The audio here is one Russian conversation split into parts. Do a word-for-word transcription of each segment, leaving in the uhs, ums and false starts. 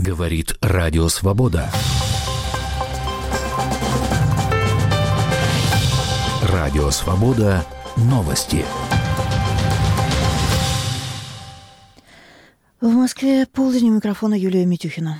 Говорит Радио Свобода. Радио Свобода. Новости. В Москве полдень, у микрофона Юлия Митюхина.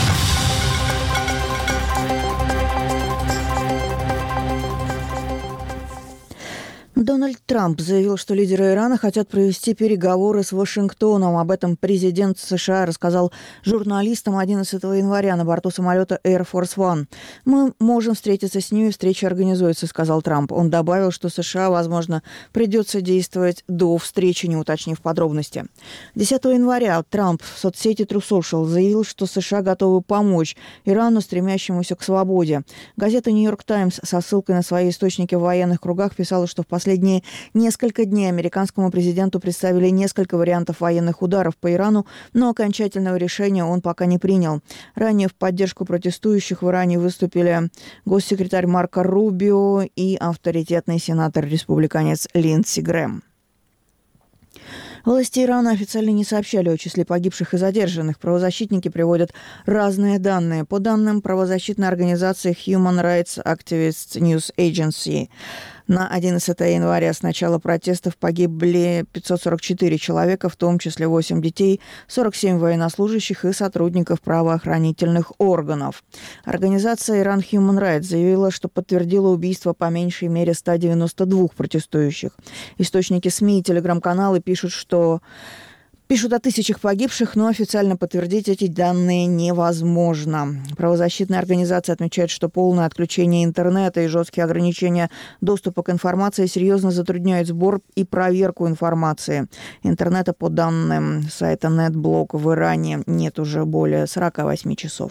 Дональд Трамп заявил, что лидеры Ирана хотят провести переговоры с Вашингтоном. Об этом президент США рассказал журналистам одиннадцатого января на борту самолета Air Force One. «Мы можем встретиться с ними, встреча организуется», — сказал Трамп. Он добавил, что США, возможно, придется действовать до встречи, не уточнив подробности. десятого января Трамп в соцсети True Social заявил, что США готовы помочь Ирану, стремящемуся к свободе. Газета New York Times со ссылкой на свои источники в военных кругах писала, что в последние Последние несколько дней американскому президенту представили несколько вариантов военных ударов по Ирану, но окончательного решения он пока не принял. Ранее в поддержку протестующих в Иране выступили госсекретарь Марко Рубио и авторитетный сенатор-республиканец Линдси Грэм. Власти Ирана официально не сообщали о числе погибших и задержанных. Правозащитники приводят разные данные. По данным правозащитной организации Human Rights Activists News Agency, на одиннадцатого января с начала протестов погибли пятьсот сорок четыре человека, в том числе восемь детей, сорок семь военнослужащих и сотрудников правоохранительных органов. Организация Iran Human Rights заявила, что подтвердила убийство по меньшей мере ста девяноста двух протестующих. Источники СМИ и телеграм-каналы пишут, что Пишут о тысячах погибших, но официально подтвердить эти данные невозможно. Правозащитные организации отмечают, что полное отключение интернета и жесткие ограничения доступа к информации серьезно затрудняют сбор и проверку информации. Интернета, по данным сайта NetBlog, в Иране нет уже более сорока восьми часов.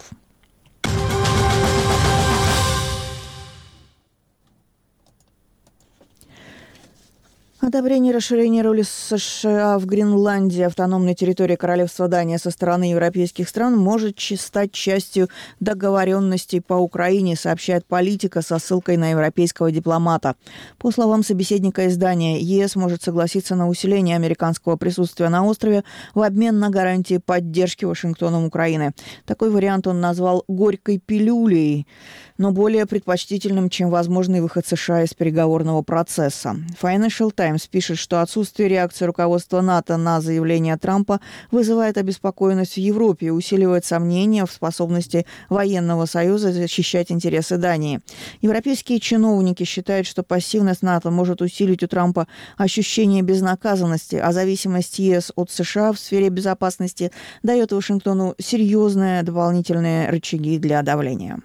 Одобрение расширения роли США в Гренландии, автономной территории Королевства Дания, со стороны европейских стран может стать частью договоренностей по Украине, сообщает Политика со ссылкой на европейского дипломата. По словам собеседника издания, ЕС может согласиться на усиление американского присутствия на острове в обмен на гарантии поддержки Вашингтоном Украины. Такой вариант он назвал «горькой пилюлей», но более предпочтительным, чем возможный выход США из переговорного процесса. Financial Times пишет, что отсутствие реакции руководства НАТО на заявление Трампа вызывает обеспокоенность в Европе и усиливает сомнения в способности военного союза защищать интересы Дании. Европейские чиновники считают, что пассивность НАТО может усилить у Трампа ощущение безнаказанности, а зависимость ЕС от США в сфере безопасности дает Вашингтону серьезные дополнительные рычаги для давления.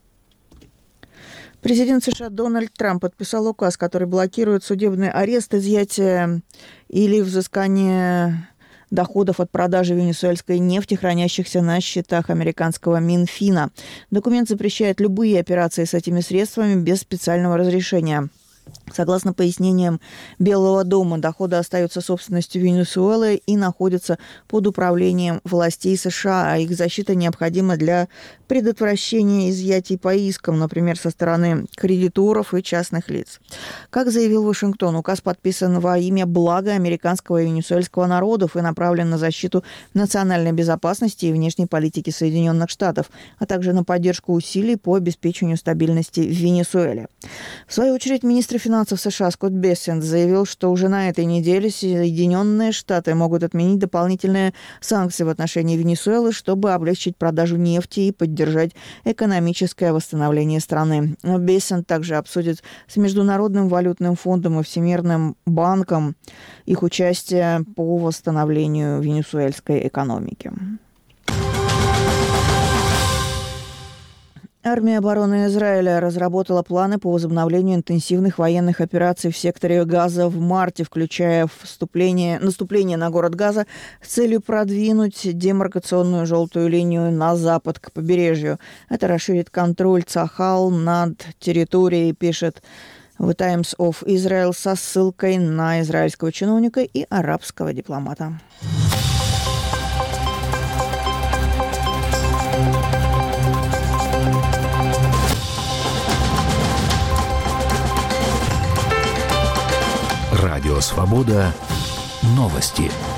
Президент США Дональд Трамп подписал указ, который блокирует судебный арест, изъятие или взыскание доходов от продажи венесуэльской нефти, хранящихся на счетах американского Минфина. Документ запрещает любые операции с этими средствами без специального разрешения. Согласно пояснениям Белого дома, доходы остаются собственностью Венесуэлы и находятся под управлением властей США, а их защита необходима для предотвращения изъятий по искам, например, со стороны кредиторов и частных лиц. Как заявил Вашингтон, указ подписан во имя блага американского и венесуэльского народов и направлен на защиту национальной безопасности и внешней политики Соединенных Штатов, а также на поддержку усилий по обеспечению стабильности в Венесуэле. В свою очередь, министр финансов США Скотт Бессент заявил, что уже на этой неделе Соединенные Штаты могут отменить дополнительные санкции в отношении Венесуэлы, чтобы облегчить продажу нефти и поддержать экономическое восстановление страны. Бессент также обсудит с Международным валютным фондом и Всемирным банком их участие по восстановлению венесуэльской экономики. Армия обороны Израиля разработала планы по возобновлению интенсивных военных операций в секторе Газа в марте, включая вступление, наступление на город Газа с целью продвинуть демаркационную желтую линию на запад к побережью. Это расширит контроль Цахал над территорией, пишет The Times of Israel со ссылкой на израильского чиновника и арабского дипломата. Радио Свобода. Новости.